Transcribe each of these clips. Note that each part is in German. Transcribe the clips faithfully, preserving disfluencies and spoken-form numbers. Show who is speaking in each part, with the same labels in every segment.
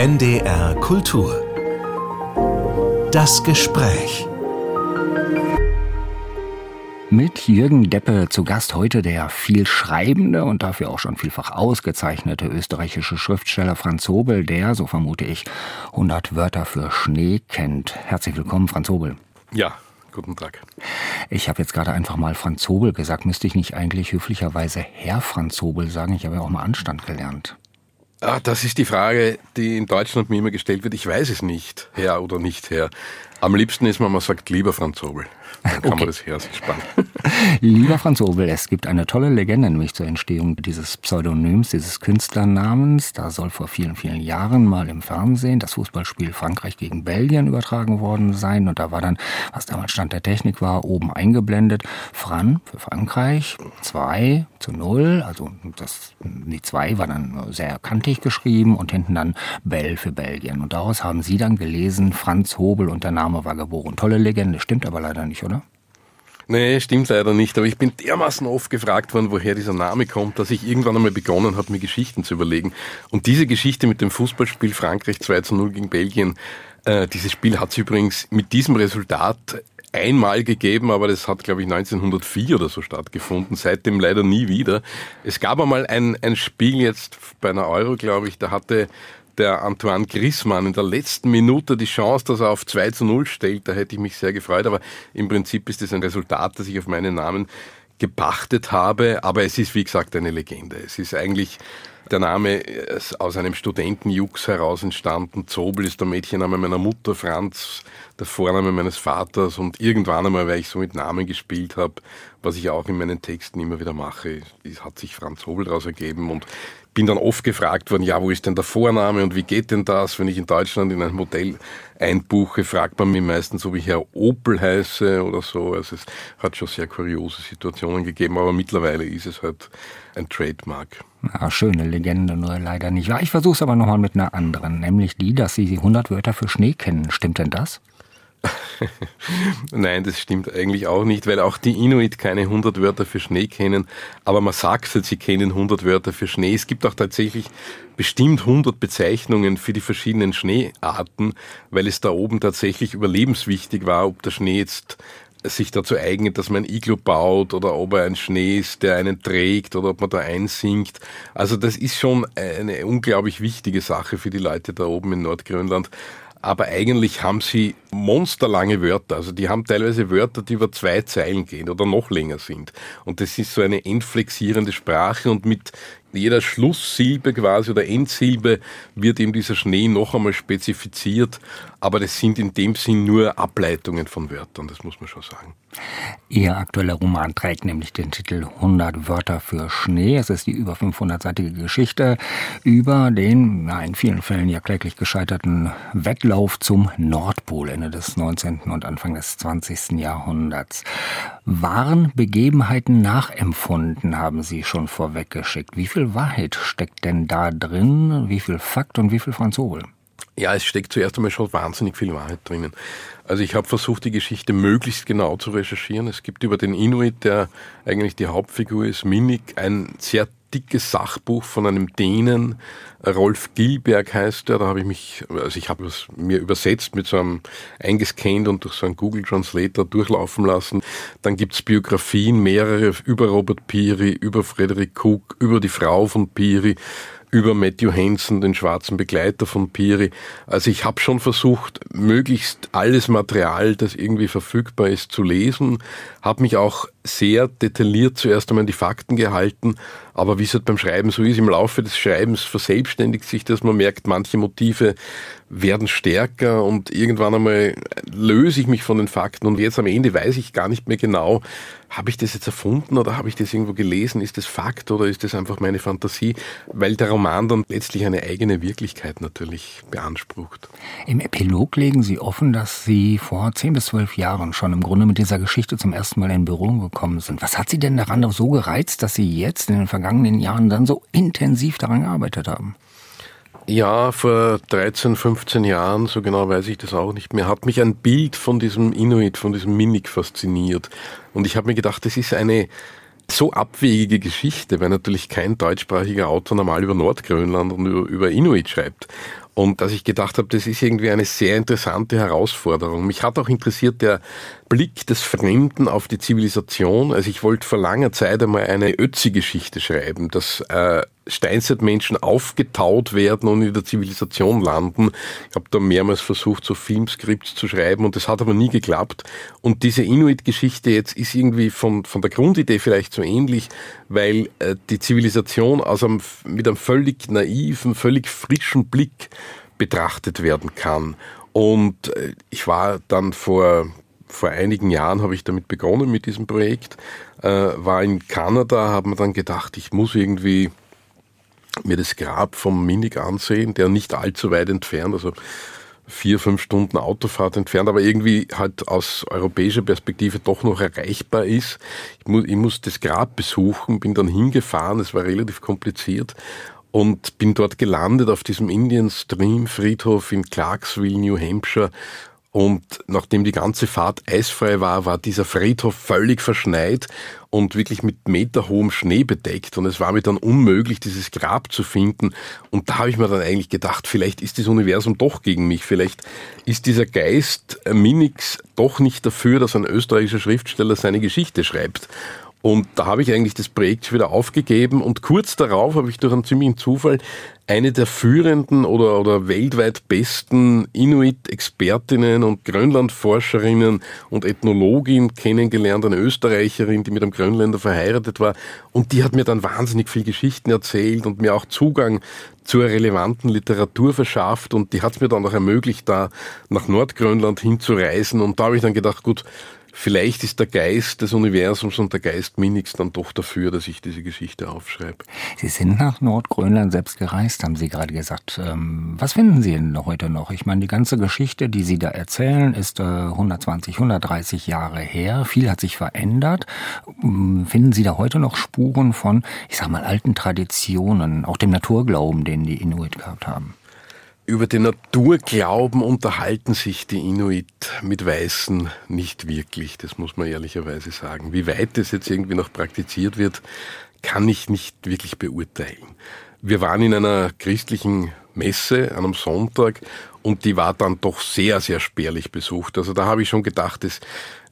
Speaker 1: N D R Kultur. Das Gespräch.
Speaker 2: Mit Jürgen Deppe zu Gast heute der viel schreibende und dafür auch schon vielfach ausgezeichnete österreichische Schriftsteller Franz Hobel, der, so vermute ich, hundert Wörter für Schnee kennt. Herzlich willkommen, Franz Hobel.
Speaker 3: Ja, guten Tag.
Speaker 2: Ich habe jetzt gerade einfach mal Franz Hobel gesagt. Müsste ich nicht eigentlich höflicherweise Herr Franz Hobel sagen? Ich habe ja auch mal Anstand gelernt.
Speaker 3: Ah, das ist die Frage, die in Deutschland mir immer gestellt wird. Ich weiß es nicht, Herr oder nicht Herr. Am liebsten ist man, man sagt lieber Franz Hobel. Dann kann okay. man das Herr sich sparen.
Speaker 2: Lieber Franz Hobel, es gibt eine tolle Legende, nämlich zur Entstehung dieses Pseudonyms, dieses Künstlernamens. Da soll vor vielen, vielen Jahren mal im Fernsehen das Fußballspiel Frankreich gegen Belgien übertragen worden sein. Und da war dann, was damals Stand der Technik war, oben eingeblendet, Fran für Frankreich, zwei zu null. Also das, die zwei war dann sehr kantig geschrieben und hinten dann Bell für Belgien. Und daraus haben Sie dann gelesen, Franz Hobel und der Name war geboren. Tolle Legende, stimmt aber leider nicht, oder?
Speaker 3: Nee, stimmt leider nicht, aber ich bin dermaßen oft gefragt worden, woher dieser Name kommt, dass ich irgendwann einmal begonnen habe, mir Geschichten zu überlegen. Und diese Geschichte mit dem Fußballspiel Frankreich zwei zu null gegen Belgien, äh, dieses Spiel hat es übrigens mit diesem Resultat einmal gegeben, aber das hat, glaube ich, neunzehnhundertvier oder so stattgefunden, seitdem leider nie wieder. Es gab einmal ein, ein Spiel jetzt bei einer Euro, glaube ich, da hatte der Antoine Griezmann in der letzten Minute die Chance, dass er auf zwei zu null stellt. Da hätte ich mich sehr gefreut, aber im Prinzip ist es ein Resultat, das ich auf meinen Namen gepachtet habe. Aber es ist, wie gesagt, eine Legende. Es ist eigentlich der Name ist aus einem Studentenjux heraus entstanden. Zobel ist der Mädchenname meiner Mutter, Franz der Vorname meines Vaters. Und irgendwann einmal, weil ich so mit Namen gespielt habe, was ich auch in meinen Texten immer wieder mache, hat sich Franz Hobel daraus ergeben. Und bin dann oft gefragt worden, ja, wo ist denn der Vorname und wie geht denn das? Wenn ich in Deutschland in ein Hotel einbuche, fragt man mich meistens, ob ich Herr Opel heiße oder so. Also es hat schon sehr kuriose Situationen gegeben, aber mittlerweile ist es halt ein Trademark.
Speaker 2: Ja, schöne Legende, nur leider nicht wahr. Ich versuche es aber nochmal mit einer anderen, nämlich die, dass Sie hundert Wörter für Schnee kennen. Stimmt denn das?
Speaker 3: Nein, das stimmt eigentlich auch nicht, weil auch die Inuit keine hundert Wörter für Schnee kennen. Aber man sagt halt, sie kennen hundert Wörter für Schnee. Es gibt auch tatsächlich bestimmt hundert Bezeichnungen für die verschiedenen Schneearten, weil es da oben tatsächlich überlebenswichtig war, ob der Schnee jetzt sich dazu eignet, dass man ein Iglu baut oder ob er ein Schnee ist, der einen trägt oder ob man da einsinkt. Also das ist schon eine unglaublich wichtige Sache für die Leute da oben in Nordgrönland. Aber eigentlich haben sie monsterlange Wörter. Also die haben teilweise Wörter, die über zwei Zeilen gehen oder noch länger sind. Und das ist so eine entflexierende Sprache und mit jeder Schlusssilbe quasi oder Endsilbe wird eben dieser Schnee noch einmal spezifiziert. Aber das sind in dem Sinn nur Ableitungen von Wörtern, das muss man schon sagen.
Speaker 2: Ihr aktueller Roman trägt nämlich den Titel hundert Wörter für Schnee. Es ist die über fünfhundertseitige Geschichte über den, na, in vielen Fällen ja kläglich gescheiterten Wettlauf zum Nordpol Ende des neunzehnten und Anfang des zwanzigsten Jahrhunderts. Waren Begebenheiten nachempfunden, haben Sie schon vorweggeschickt. Wie viel Wahrheit steckt denn da drin? Wie viel Fakt und wie viel Franz Hobel?
Speaker 3: Ja, es steckt zuerst einmal schon wahnsinnig viel Wahrheit drinnen. Also ich habe versucht, die Geschichte möglichst genau zu recherchieren. Es gibt über den Inuit, der eigentlich die Hauptfigur ist, Minnik, ein sehr dickes Sachbuch von einem Dänen, Rolf Gilberg heißt der, da habe ich mich, also ich habe es mir übersetzt mit so einem eingescannt und durch so einen Google Translator durchlaufen lassen. Dann gibt's Biografien, mehrere über Robert Peary, über Frederick Cook, über die Frau von Peary, über Matthew Hansen, den schwarzen Begleiter von Peary. Also ich habe schon versucht, möglichst alles Material, das irgendwie verfügbar ist, zu lesen, habe mich auch sehr detailliert zuerst einmal an die Fakten gehalten, aber wie es halt beim Schreiben so ist, im Laufe des Schreibens verselbstständigt sich das, man merkt, manche Motive werden stärker und irgendwann einmal löse ich mich von den Fakten und jetzt am Ende weiß ich gar nicht mehr genau, habe ich das jetzt erfunden oder habe ich das irgendwo gelesen, ist das Fakt oder ist das einfach meine Fantasie, weil der Roman dann letztlich eine eigene Wirklichkeit natürlich beansprucht.
Speaker 2: Im Epilog legen Sie offen, dass Sie vor zehn bis zwölf Jahren schon im Grunde mit dieser Geschichte zum ersten Mal in Berührung gekommen sind. Was hat Sie denn daran so gereizt, dass Sie jetzt in den vergangenen Jahren dann so intensiv daran gearbeitet haben?
Speaker 3: Ja, vor dreizehn, fünfzehn Jahren, so genau weiß ich das auch nicht mehr, hat mich ein Bild von diesem Inuit, von diesem Minnik fasziniert. Und ich habe mir gedacht, das ist eine so abwegige Geschichte, weil natürlich kein deutschsprachiger Autor normal über Nordgrönland und über Inuit schreibt. Und dass ich gedacht habe, das ist irgendwie eine sehr interessante Herausforderung. Mich hat auch interessiert der Blick des Fremden auf die Zivilisation. Also ich wollte vor langer Zeit einmal eine Ötzi-Geschichte schreiben, dass äh, Steinzeitmenschen aufgetaut werden und in der Zivilisation landen. Ich habe da mehrmals versucht, so Filmskripts zu schreiben und das hat aber nie geklappt. Und diese Inuit-Geschichte jetzt ist irgendwie von, von der Grundidee vielleicht so ähnlich, weil äh, die Zivilisation aus einem, mit einem völlig naiven, völlig frischen Blick betrachtet werden kann. Und äh, ich war dann vor... Vor einigen Jahren habe ich damit begonnen mit diesem Projekt, äh, war in Kanada, habe mir dann gedacht, ich muss irgendwie mir das Grab vom Minik ansehen, der nicht allzu weit entfernt, also vier, fünf Stunden Autofahrt entfernt, aber irgendwie halt aus europäischer Perspektive doch noch erreichbar ist. Ich muss, ich muss das Grab besuchen, bin dann hingefahren, es war relativ kompliziert und bin dort gelandet auf diesem Indian Stream Friedhof in Clarksville, New Hampshire. Und nachdem die ganze Fahrt eisfrei war, war dieser Friedhof völlig verschneit und wirklich mit meterhohem Schnee bedeckt. Und es war mir dann unmöglich, dieses Grab zu finden. Und da habe ich mir dann eigentlich gedacht, vielleicht ist das Universum doch gegen mich. Vielleicht ist dieser Geist Miniks doch nicht dafür, dass ein österreichischer Schriftsteller seine Geschichte schreibt. Und da habe ich eigentlich das Projekt wieder aufgegeben und kurz darauf habe ich durch einen ziemlichen Zufall eine der führenden oder, oder weltweit besten Inuit-Expertinnen und Grönland-Forscherinnen und Ethnologin kennengelernt, eine Österreicherin, die mit einem Grönländer verheiratet war. Und die hat mir dann wahnsinnig viel Geschichten erzählt und mir auch Zugang zur relevanten Literatur verschafft. Und die hat es mir dann auch ermöglicht, da nach Nordgrönland hinzureisen. Und da habe ich dann gedacht, gut, vielleicht ist der Geist des Universums und der Geist Miniks dann doch dafür, dass ich diese Geschichte aufschreibe.
Speaker 2: Sie sind nach Nordgrönland selbst gereist, haben Sie gerade gesagt. Was finden Sie denn heute noch? Ich meine, die ganze Geschichte, die Sie da erzählen, ist hundertzwanzig, hundertdreißig Jahre her. Viel hat sich verändert. Finden Sie da heute noch Spuren von, ich sag mal, alten Traditionen, auch dem Naturglauben, den die Inuit gehabt haben?
Speaker 3: Über den Naturglauben unterhalten sich die Inuit mit Weißen nicht wirklich, das muss man ehrlicherweise sagen. Wie weit das jetzt irgendwie noch praktiziert wird, kann ich nicht wirklich beurteilen. Wir waren in einer christlichen Messe an einem Sonntag und die war dann doch sehr, sehr spärlich besucht. Also da habe ich schon gedacht, es,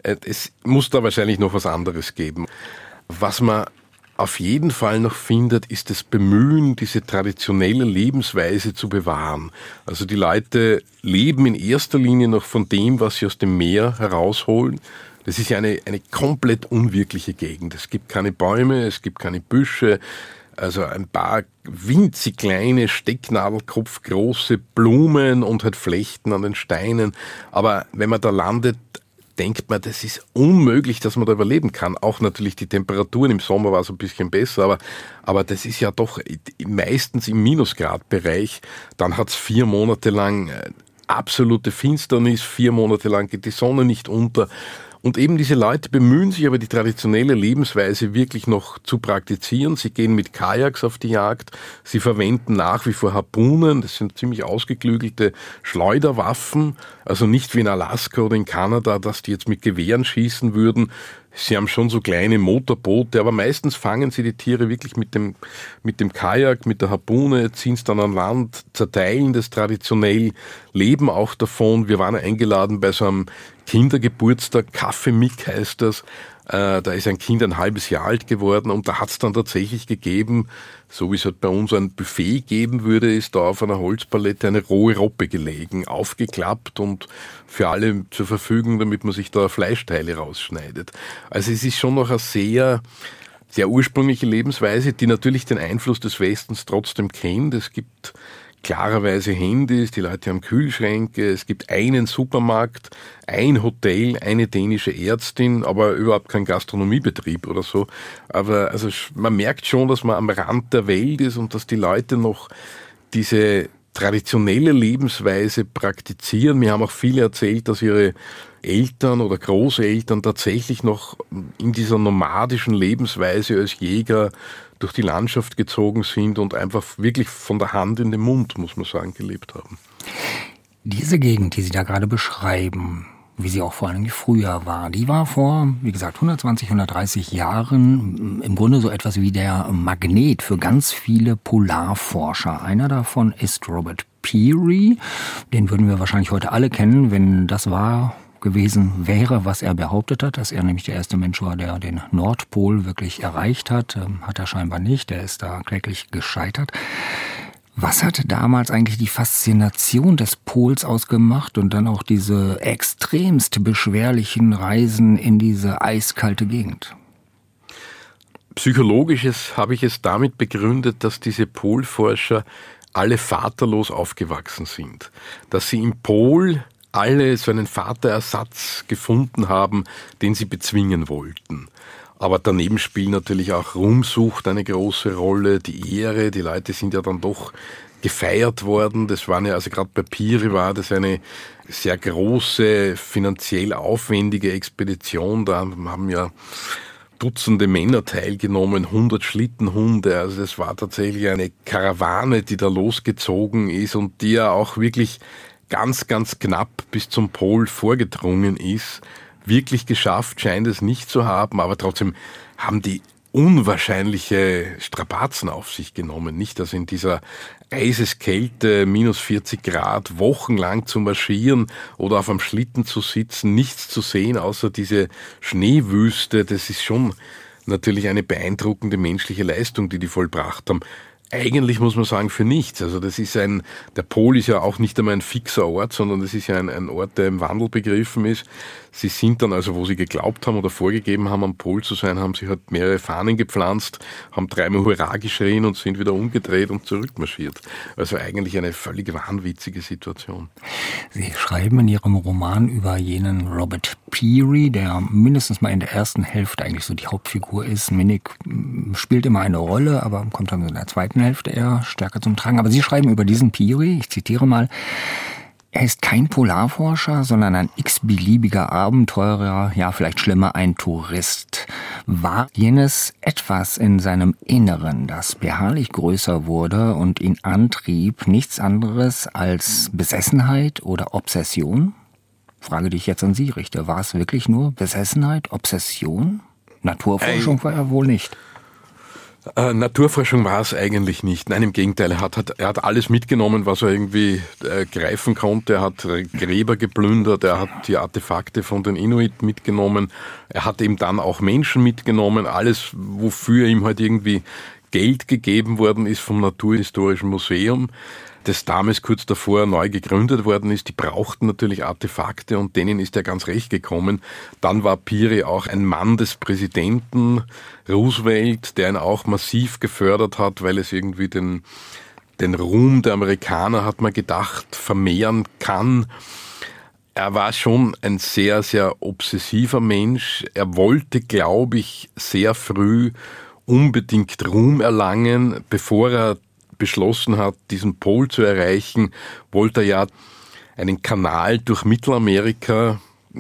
Speaker 3: es muss da wahrscheinlich noch was anderes geben. Was man auf jeden Fall noch findet, ist das Bemühen, diese traditionelle Lebensweise zu bewahren. Also die Leute leben in erster Linie noch von dem, was sie aus dem Meer herausholen. Das ist ja eine, eine komplett unwirkliche Gegend. Es gibt keine Bäume, es gibt keine Büsche, also ein paar winzig kleine, stecknadelkopfgroße Blumen und halt Flechten an den Steinen. Aber wenn man da landet, denkt man, das ist unmöglich, dass man da überleben kann. Auch natürlich die Temperaturen im Sommer war es ein bisschen besser, aber, aber das ist ja doch meistens im Minusgradbereich. Dann hat es vier Monate lang absolute Finsternis, vier Monate lang geht die Sonne nicht unter. Und eben diese Leute bemühen sich aber, die traditionelle Lebensweise wirklich noch zu praktizieren. Sie gehen mit Kajaks auf die Jagd. Sie verwenden nach wie vor Harpunen. Das sind ziemlich ausgeklügelte Schleuderwaffen. Also nicht wie in Alaska oder in Kanada, dass die jetzt mit Gewehren schießen würden. Sie haben schon so kleine Motorboote, aber meistens fangen sie die Tiere wirklich mit dem, mit dem Kajak, mit der Harpune, ziehen es dann an Land, zerteilen das traditionell, leben auch davon. Wir waren eingeladen bei so einem Kindergeburtstag, Kaffee-Mick heißt das. Äh, da ist ein Kind ein halbes Jahr alt geworden und da hat es dann tatsächlich gegeben, so wie es halt bei uns ein Buffet geben würde, ist da auf einer Holzpalette eine rohe Robbe gelegen, aufgeklappt und für alle zur Verfügung, damit man sich da Fleischteile rausschneidet. Also es ist schon noch eine sehr, sehr ursprüngliche Lebensweise, die natürlich den Einfluss des Westens trotzdem kennt. Es gibt klarerweise Handys, die Leute haben Kühlschränke, es gibt einen Supermarkt, ein Hotel, eine dänische Ärztin, aber überhaupt kein Gastronomiebetrieb oder so. Aber also man merkt schon, dass man am Rand der Welt ist und dass die Leute noch diese traditionelle Lebensweise praktizieren. Mir haben auch viele erzählt, dass ihre Eltern oder Großeltern tatsächlich noch in dieser nomadischen Lebensweise als Jäger durch die Landschaft gezogen sind und einfach wirklich von der Hand in den Mund, muss man sagen, gelebt haben.
Speaker 2: Diese Gegend, die Sie da gerade beschreiben, wie sie auch vor allem früher war, die war vor, wie gesagt, hundertzwanzig, hundertdreißig Jahren im Grunde so etwas wie der Magnet für ganz viele Polarforscher. Einer davon ist Robert Peary. Den würden wir wahrscheinlich heute alle kennen, wenn das wahr gewesen wäre, was er behauptet hat, dass er nämlich der erste Mensch war, der den Nordpol wirklich erreicht hat. Hat er scheinbar nicht, er ist da kläglich gescheitert. Was hat damals eigentlich die Faszination des Pols ausgemacht und dann auch diese extremst beschwerlichen Reisen in diese eiskalte Gegend?
Speaker 3: Psychologisches habe ich es damit begründet, dass diese Polforscher alle vaterlos aufgewachsen sind. Dass sie im Pol alle so einen Vaterersatz gefunden haben, den sie bezwingen wollten. Aber daneben spielt natürlich auch Ruhmsucht eine große Rolle, die Ehre. Die Leute sind ja dann doch gefeiert worden. Das war ja, also gerade bei Peary war das eine sehr große, finanziell aufwendige Expedition. Da haben ja Dutzende Männer teilgenommen, hundert Schlittenhunde. Also das war tatsächlich eine Karawane, die da losgezogen ist und die ja auch wirklich ganz, ganz knapp bis zum Pol vorgedrungen ist. Wirklich geschafft scheint es nicht zu haben, aber trotzdem haben die unwahrscheinliche Strapazen auf sich genommen. Nicht, dass in dieser Eiseskälte, minus vierzig Grad, wochenlang zu marschieren oder auf einem Schlitten zu sitzen, nichts zu sehen, außer diese Schneewüste. Das ist schon natürlich eine beeindruckende menschliche Leistung, die die vollbracht haben. Eigentlich muss man sagen, für nichts. Also das ist ein, der Pol ist ja auch nicht einmal ein fixer Ort, sondern das ist ja ein, ein Ort, der im Wandel begriffen ist. Sie sind dann also, wo sie geglaubt haben oder vorgegeben haben, am Pol zu sein, haben sie halt mehrere Fahnen gepflanzt, haben dreimal Hurra geschrien und sind wieder umgedreht und zurückmarschiert. Also eigentlich eine völlig wahnwitzige Situation.
Speaker 2: Sie schreiben in Ihrem Roman über jenen Robert Peary, der mindestens mal in der ersten Hälfte eigentlich so die Hauptfigur ist. Minnick spielt immer eine Rolle, aber kommt dann in der zweiten Hälfte eher stärker zum Tragen. Aber Sie schreiben über diesen Peary, ich zitiere mal: Er ist kein Polarforscher, sondern ein x-beliebiger Abenteurer, ja vielleicht schlimmer, ein Tourist. War jenes Etwas in seinem Inneren, das beharrlich größer wurde und ihn antrieb, nichts anderes als Besessenheit oder Obsession? Frage, die ich jetzt an Sie richte. War es wirklich nur Besessenheit, Obsession? Naturforschung Ey. war er wohl nicht.
Speaker 3: Äh, Naturforschung war es eigentlich nicht. Nein, im Gegenteil. Er hat, hat, er hat alles mitgenommen, was er irgendwie äh, greifen konnte. Er hat äh, Gräber geplündert, er hat die Artefakte von den Inuit mitgenommen. Er hat eben dann auch Menschen mitgenommen. Alles, wofür ihm halt irgendwie Geld gegeben worden ist vom Naturhistorischen Museum, das damals kurz davor neu gegründet worden ist. Die brauchten natürlich Artefakte und denen ist er ganz recht gekommen. Dann war Peary auch ein Mann des Präsidenten Roosevelt, der ihn auch massiv gefördert hat, weil es irgendwie den, den Ruhm der Amerikaner, hat man gedacht, vermehren kann. Er war schon ein sehr, sehr obsessiver Mensch. Er wollte, glaube ich, sehr früh unbedingt Ruhm erlangen, bevor er beschlossen hat, diesen Pol zu erreichen, wollte er ja einen Kanal durch Mittelamerika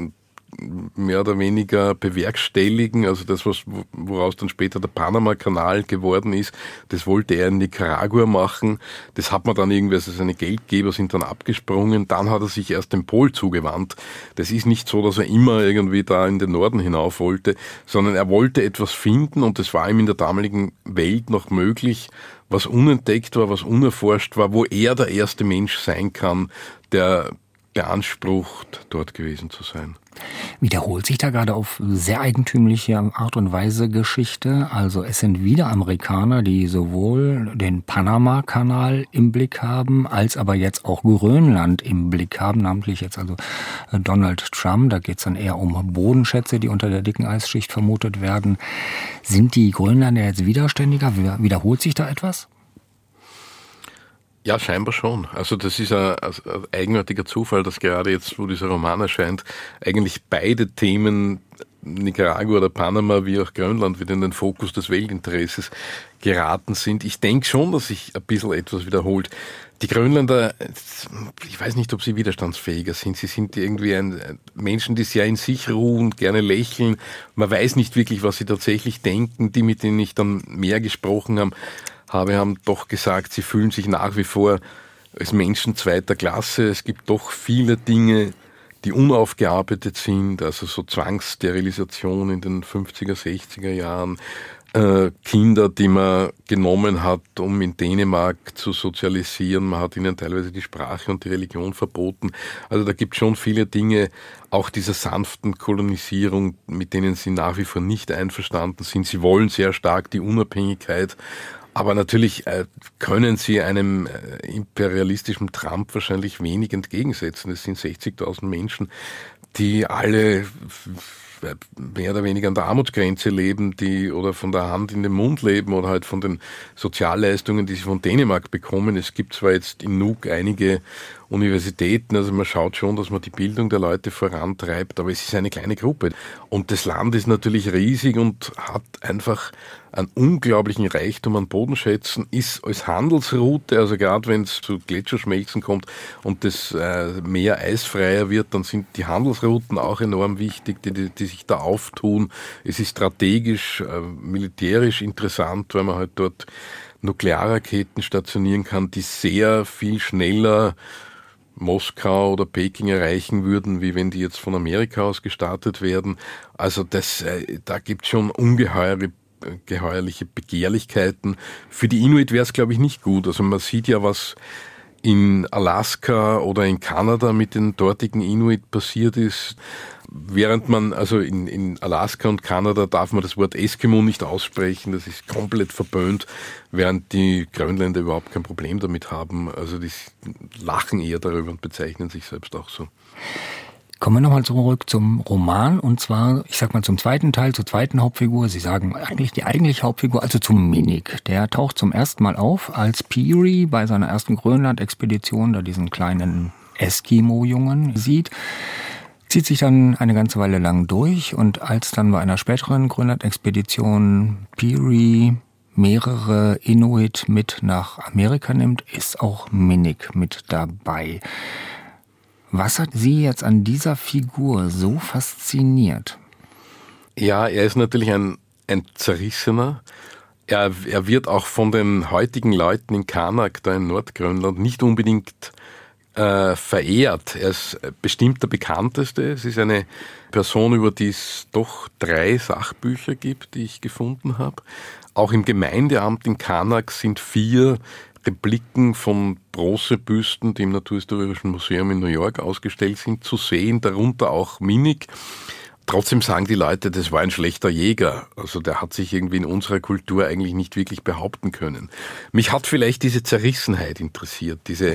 Speaker 3: mehr oder weniger bewerkstelligen. Also das, was, woraus dann später der Panama-Kanal geworden ist, das wollte er in Nicaragua machen. Das hat man dann irgendwie, also seine Geldgeber sind dann abgesprungen. Dann hat er sich erst dem Pol zugewandt. Das ist nicht so, dass er immer irgendwie da in den Norden hinauf wollte, sondern er wollte etwas finden und das war ihm in der damaligen Welt noch möglich, was unentdeckt war, was unerforscht war, wo er der erste Mensch sein kann, der beansprucht, dort gewesen zu sein.
Speaker 2: Wiederholt sich da gerade auf sehr eigentümliche Art und Weise Geschichte? Also es sind wieder Amerikaner, die sowohl den Panama-Kanal im Blick haben, als aber jetzt auch Grönland im Blick haben, namentlich jetzt also Donald Trump. Da geht es dann eher um Bodenschätze, die unter der dicken Eisschicht vermutet werden. Sind die Grönländer jetzt widerständiger? Wiederholt sich da etwas?
Speaker 3: Ja, scheinbar schon. Also das ist ein, ein eigenartiger Zufall, dass gerade jetzt, wo dieser Roman erscheint, eigentlich beide Themen, Nicaragua oder Panama wie auch Grönland, wieder in den Fokus des Weltinteresses geraten sind. Ich denke schon, dass sich ein bisschen etwas wiederholt. Die Grönländer, ich weiß nicht, ob sie widerstandsfähiger sind. Sie sind irgendwie ein, Menschen, die sehr in sich ruhen, gerne lächeln. Man weiß nicht wirklich, was sie tatsächlich denken. Die, mit denen ich dann mehr gesprochen habe, habe, haben doch gesagt, sie fühlen sich nach wie vor als Menschen zweiter Klasse. Es gibt doch viele Dinge, die unaufgearbeitet sind, also so Zwangssterilisation in den fünfziger, sechziger Jahren, äh, Kinder, die man genommen hat, um in Dänemark zu sozialisieren. Man hat ihnen teilweise die Sprache und die Religion verboten. Also da gibt es schon viele Dinge, auch dieser sanften Kolonisierung, mit denen sie nach wie vor nicht einverstanden sind. Sie wollen sehr stark die Unabhängigkeit. Aber natürlich äh, können sie einem äh, imperialistischen Trump wahrscheinlich wenig entgegensetzen. Es sind sechzigtausend Menschen, die alle f- mehr oder weniger an der Armutsgrenze leben, die oder von der Hand in den Mund leben oder halt von den Sozialleistungen, die sie von Dänemark bekommen. Es gibt zwar jetzt in Nuuk einige Universitäten, also man schaut schon, dass man die Bildung der Leute vorantreibt, aber es ist eine kleine Gruppe. Und das Land ist natürlich riesig und hat einfach einen unglaublichen Reichtum an Bodenschätzen, ist als Handelsroute, also gerade wenn es zu Gletscherschmelzen kommt und das äh, Meer eisfreier wird, dann sind die Handelsrouten auch enorm wichtig, die, die, die sich da auftun. Es ist strategisch, äh, militärisch interessant, weil man halt dort Nuklearraketen stationieren kann, die sehr viel schneller Moskau oder Peking erreichen würden, wie wenn die jetzt von Amerika aus gestartet werden. Also das, äh, da gibt es schon ungeheure geheuerliche Begehrlichkeiten. Für die Inuit wäre es, glaube ich, nicht gut. Also man sieht ja, was in Alaska oder in Kanada mit den dortigen Inuit passiert ist. Während man, also in, in Alaska und Kanada darf man das Wort Eskimo nicht aussprechen, das ist komplett verböhnt, während die Grönländer überhaupt kein Problem damit haben. Also die lachen eher darüber und bezeichnen sich selbst auch so.
Speaker 2: Kommen wir nochmal zurück zum Roman und zwar, ich sag mal zum zweiten Teil, zur zweiten Hauptfigur. Sie sagen eigentlich die eigentliche Hauptfigur, also zum Minik. Der taucht zum ersten Mal auf, als Peary bei seiner ersten Grönland-Expedition da diesen kleinen Eskimo-Jungen sieht. Zieht sich dann eine ganze Weile lang durch und als dann bei einer späteren Grönland-Expedition Peary mehrere Inuit mit nach Amerika nimmt, ist auch Minik mit dabei. Was hat Sie jetzt an dieser Figur so fasziniert?
Speaker 3: Ja, er ist natürlich ein, ein Zerrissener. Er, er wird auch von den heutigen Leuten in Qaanaaq, da in Nordgrönland, nicht unbedingt äh, verehrt. Er ist bestimmt der bekannteste. Es ist eine Person, über die es doch drei Sachbücher gibt, die ich gefunden habe. Auch im Gemeindeamt in Qaanaaq sind vier Repliken von Bronzebüsten, die im Naturhistorischen Museum in New York ausgestellt sind, zu sehen, darunter auch Minik. Trotzdem sagen die Leute, das war ein schlechter Jäger. Also der hat sich irgendwie in unserer Kultur eigentlich nicht wirklich behaupten können. Mich hat vielleicht diese Zerrissenheit interessiert, diese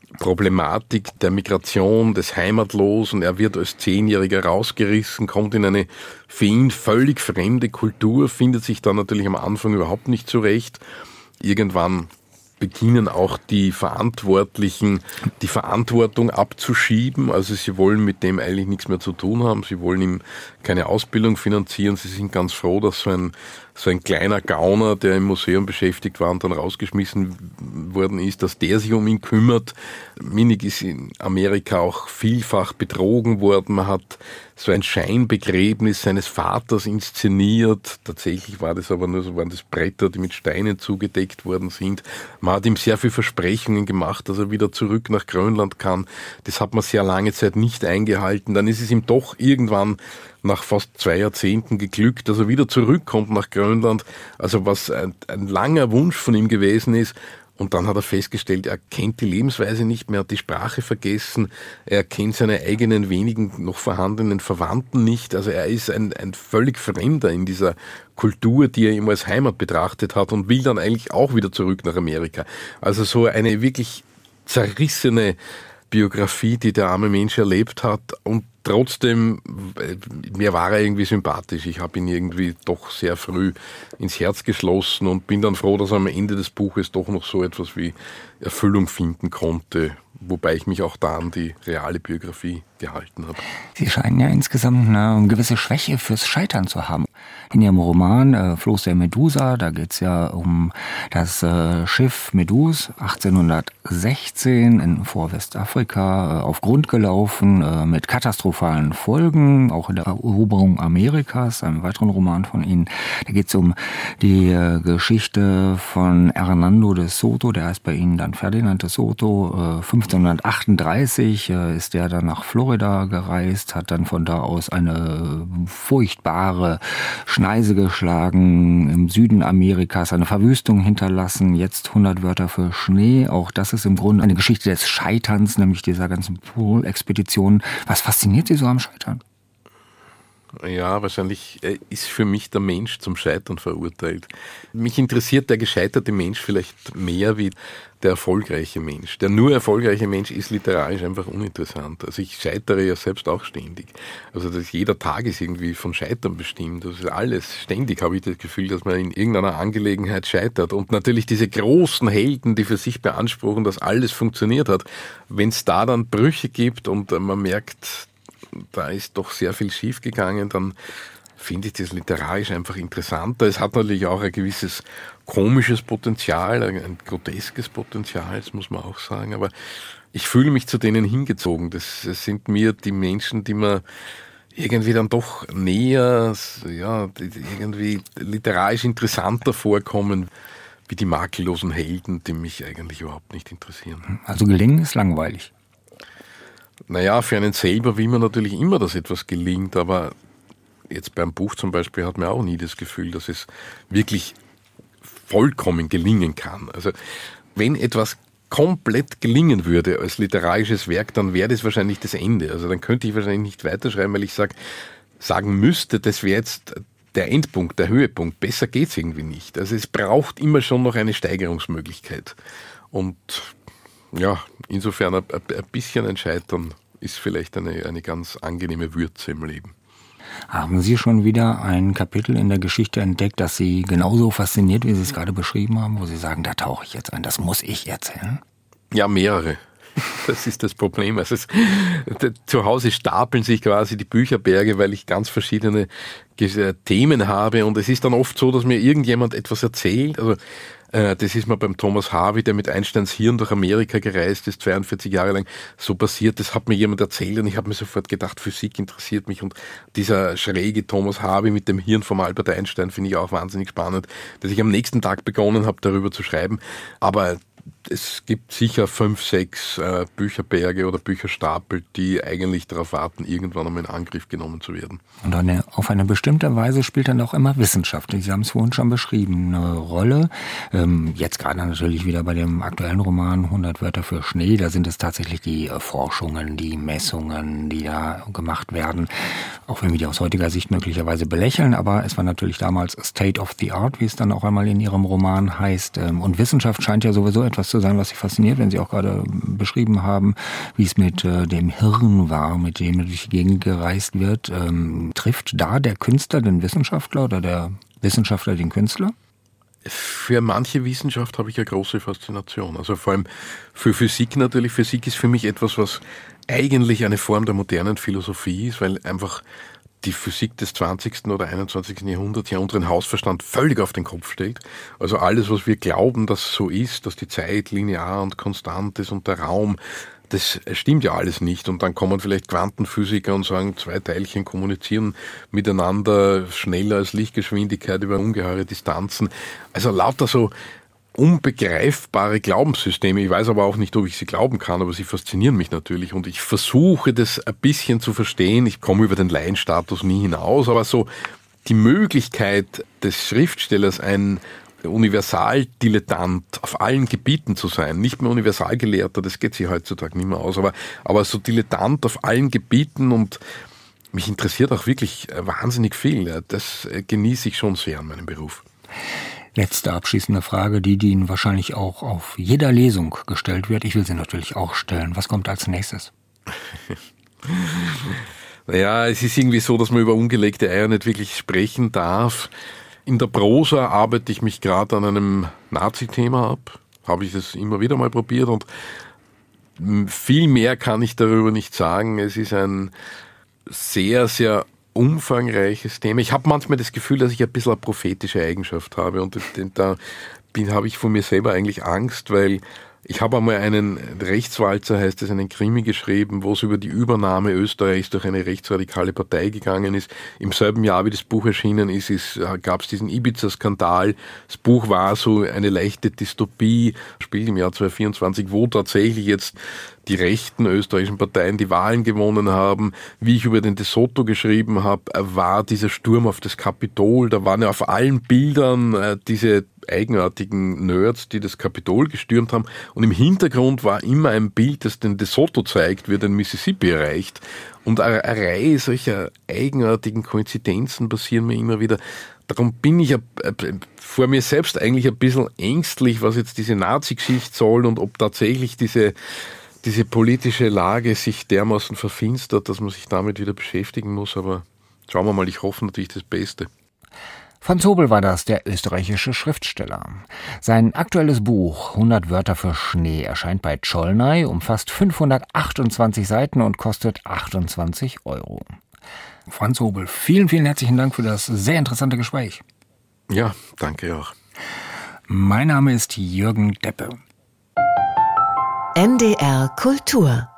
Speaker 3: Problematik der Migration, des Heimatlosen. Er wird als Zehnjähriger rausgerissen, kommt in eine für ihn völlig fremde Kultur, findet sich dann natürlich am Anfang überhaupt nicht zurecht. Irgendwann beginnen auch die Verantwortlichen, die Verantwortung abzuschieben. Also sie wollen mit dem eigentlich nichts mehr zu tun haben. Sie wollen ihm keine Ausbildung finanzieren. Sie sind ganz froh, dass so ein, so ein kleiner Gauner, der im Museum beschäftigt war und dann rausgeschmissen worden ist, dass der sich um ihn kümmert. Minik ist in Amerika auch vielfach betrogen worden. Man hat so ein Scheinbegräbnis seines Vaters inszeniert. Tatsächlich war das aber nur so, waren das Bretter, die mit Steinen zugedeckt worden sind. Man hat ihm sehr viel Versprechungen gemacht, dass er wieder zurück nach Grönland kann. Das hat man sehr lange Zeit nicht eingehalten. Dann ist es ihm doch irgendwann nach fast zwei Jahrzehnten geglückt, dass er wieder zurückkommt nach Grönland. Also was ein, ein langer Wunsch von ihm gewesen ist. Und dann hat er festgestellt, er kennt die Lebensweise nicht mehr, hat die Sprache vergessen, er kennt seine eigenen wenigen noch vorhandenen Verwandten nicht. Also er ist ein, ein völlig Fremder in dieser Kultur, die er immer als Heimat betrachtet hat und will dann eigentlich auch wieder zurück nach Amerika. Also so eine wirklich zerrissene Biografie, die der arme Mensch erlebt hat und trotzdem, mir war er irgendwie sympathisch. Ich habe ihn irgendwie doch sehr früh ins Herz geschlossen und bin dann froh, dass er am Ende des Buches doch noch so etwas wie Erfüllung finden konnte, wobei ich mich auch da an die reale Biografie gehalten habe.
Speaker 2: Sie scheinen ja insgesamt eine gewisse Schwäche fürs Scheitern zu haben. In Ihrem Roman äh, Floß der Medusa, da geht's ja um das äh, Schiff Meduse, achtzehnhundertsechzehn in Vorwestafrika äh, auf Grund gelaufen, äh, mit katastrophalen Folgen, auch in der Eroberung Amerikas, einem weiteren Roman von Ihnen. Da geht's um die äh, Geschichte von Hernando de Soto, der heißt bei Ihnen dann Ferdinand de Soto. Äh, fünfzehnhundertachtunddreißig äh, ist der dann nach Florida Florida gereist, hat dann von da aus eine furchtbare Schneise geschlagen im Süden Amerikas, eine Verwüstung hinterlassen, jetzt hundert Wörter für Schnee. Auch das ist im Grunde eine Geschichte des Scheiterns, nämlich dieser ganzen Pol-Expedition. Was fasziniert Sie so am Scheitern?
Speaker 3: Ja, wahrscheinlich ist für mich der Mensch zum Scheitern verurteilt. Mich interessiert der gescheiterte Mensch vielleicht mehr wie der erfolgreiche Mensch. Der nur erfolgreiche Mensch ist literarisch einfach uninteressant. Also ich scheitere ja selbst auch ständig. Also das, jeder Tag ist irgendwie von Scheitern bestimmt. Das ist alles. Ständig habe ich das Gefühl, dass man in irgendeiner Angelegenheit scheitert. Und natürlich diese großen Helden, die für sich beanspruchen, dass alles funktioniert hat. Wenn es da dann Brüche gibt und man merkt, da ist doch sehr viel schiefgegangen, dann finde ich das literarisch einfach interessanter. Es hat natürlich auch ein gewisses komisches Potenzial, ein groteskes Potenzial, das muss man auch sagen, aber ich fühle mich zu denen hingezogen. Das sind mir die Menschen, die mir irgendwie dann doch näher, ja, irgendwie literarisch interessanter vorkommen, wie die makellosen Helden, die mich eigentlich überhaupt nicht interessieren.
Speaker 2: Also gelingen ist langweilig.
Speaker 3: Naja, für einen selber will man natürlich immer, dass etwas gelingt, aber jetzt beim Buch zum Beispiel hat man auch nie das Gefühl, dass es wirklich vollkommen gelingen kann. Also wenn etwas komplett gelingen würde als literarisches Werk, dann wäre das wahrscheinlich das Ende. Also dann könnte ich wahrscheinlich nicht weiterschreiben, weil ich sag, sagen müsste, das wäre jetzt der Endpunkt, der Höhepunkt. Besser geht's irgendwie nicht. Also es braucht immer schon noch eine Steigerungsmöglichkeit. Und ja, insofern ein, ein bisschen ein Scheitern ist vielleicht eine, eine ganz angenehme Würze im Leben.
Speaker 2: Haben Sie schon wieder ein Kapitel in der Geschichte entdeckt, das Sie genauso fasziniert, wie Sie es gerade beschrieben haben, wo Sie sagen, da tauche ich jetzt ein, das muss ich erzählen?
Speaker 3: Ja, mehrere. Das ist das Problem. Also es, zu Hause stapeln sich quasi die Bücherberge, weil ich ganz verschiedene Themen habe und es ist dann oft so, dass mir irgendjemand etwas erzählt. Also das ist mir beim Thomas Harvey, der mit Einsteins Hirn durch Amerika gereist ist, zweiundvierzig Jahre lang, so passiert. Das hat mir jemand erzählt und ich habe mir sofort gedacht, Physik interessiert mich und dieser schräge Thomas Harvey mit dem Hirn vom Albert Einstein finde ich auch wahnsinnig spannend, dass ich am nächsten Tag begonnen habe, darüber zu schreiben. Aber es gibt sicher fünf, sechs äh, Bücherberge oder Bücherstapel, die eigentlich darauf warten, irgendwann einmal in Angriff genommen zu werden.
Speaker 2: Und eine, auf eine bestimmte Weise spielt dann auch immer Wissenschaft. Sie haben es vorhin schon beschrieben, eine Rolle. Ähm, jetzt gerade natürlich wieder bei dem aktuellen Roman hundert Wörter für Schnee. Da sind es tatsächlich die äh, Forschungen, die Messungen, die da gemacht werden. Auch wenn wir die aus heutiger Sicht möglicherweise belächeln. Aber es war natürlich damals State of the Art, wie es dann auch einmal in Ihrem Roman heißt. Ähm, und Wissenschaft scheint ja sowieso etwas zu sein, was Sie fasziniert, wenn Sie auch gerade beschrieben haben, wie es mit äh, dem Hirn war, mit dem durch die Gegend gereist wird. Ähm, trifft da der Künstler den Wissenschaftler oder der Wissenschaftler den Künstler?
Speaker 3: Für manche Wissenschaft habe ich eine große Faszination. Also vor allem für Physik natürlich. Physik ist für mich etwas, was eigentlich eine Form der modernen Philosophie ist, weil einfach die Physik des zwanzigsten oder einundzwanzigsten Jahrhunderts ja unseren Hausverstand völlig auf den Kopf stellt. Also alles, was wir glauben, dass so ist, dass die Zeit linear und konstant ist und der Raum, das stimmt ja alles nicht. Und dann kommen vielleicht Quantenphysiker und sagen, zwei Teilchen kommunizieren miteinander schneller als Lichtgeschwindigkeit über ungeheure Distanzen. Also lauter so unbegreifbare Glaubenssysteme. Ich weiß aber auch nicht, ob ich sie glauben kann, aber sie faszinieren mich natürlich und ich versuche das ein bisschen zu verstehen. Ich komme über den Laienstatus nie hinaus, aber so die Möglichkeit des Schriftstellers, ein Universaldilettant auf allen Gebieten zu sein, nicht mehr Universalgelehrter, das geht sich heutzutage nicht mehr aus, aber, aber so Dilettant auf allen Gebieten und mich interessiert auch wirklich wahnsinnig viel. Das genieße ich schon sehr an meinem Beruf.
Speaker 2: Letzte abschließende Frage, die, die Ihnen wahrscheinlich auch auf jeder Lesung gestellt wird. Ich will sie natürlich auch stellen. Was kommt als nächstes?
Speaker 3: Naja, es ist irgendwie so, dass man über ungelegte Eier nicht wirklich sprechen darf. In der Prosa arbeite ich mich gerade an einem Nazi-Thema ab. Habe ich das immer wieder mal probiert und viel mehr kann ich darüber nicht sagen. Es ist ein sehr, sehr umfangreiches Thema. Ich habe manchmal das Gefühl, dass ich ein bisschen eine prophetische Eigenschaft habe und da bin, habe ich von mir selber eigentlich Angst, weil ich habe einmal einen Rechtswalzer, heißt es, einen Krimi geschrieben, wo es über die Übernahme Österreichs durch eine rechtsradikale Partei gegangen ist. Im selben Jahr, wie das Buch erschienen ist, ist gab es diesen Ibiza-Skandal. Das Buch war so eine leichte Dystopie, spielt im Jahr zweitausendvierundzwanzig, wo tatsächlich jetzt die rechten österreichischen Parteien die Wahlen gewonnen haben. Wie ich über den De Soto geschrieben habe, war dieser Sturm auf das Kapitol. Da waren ja auf allen Bildern äh, diese eigenartigen Nerds, die das Kapitol gestürmt haben. Und im Hintergrund war immer ein Bild, das den De Soto zeigt, wie er den Mississippi erreicht. Und eine, eine Reihe solcher eigenartigen Koinzidenzen passieren mir immer wieder. Darum bin ich vor mir selbst eigentlich ein bisschen ängstlich, was jetzt diese Nazi-Geschichte soll und ob tatsächlich diese, diese politische Lage sich dermaßen verfinstert, dass man sich damit wieder beschäftigen muss. Aber schauen wir mal, ich hoffe natürlich das Beste.
Speaker 2: Franz Hobel war das, der österreichische Schriftsteller. Sein aktuelles Buch hundert Wörter für Schnee erscheint bei Csolnay, umfasst fünfhundertachtundzwanzig Seiten und kostet achtundzwanzig Euro. Franz Hobel, vielen, vielen herzlichen Dank für das sehr interessante Gespräch.
Speaker 3: Ja, danke auch.
Speaker 2: Mein Name ist Jürgen Deppe.
Speaker 1: N D R Kultur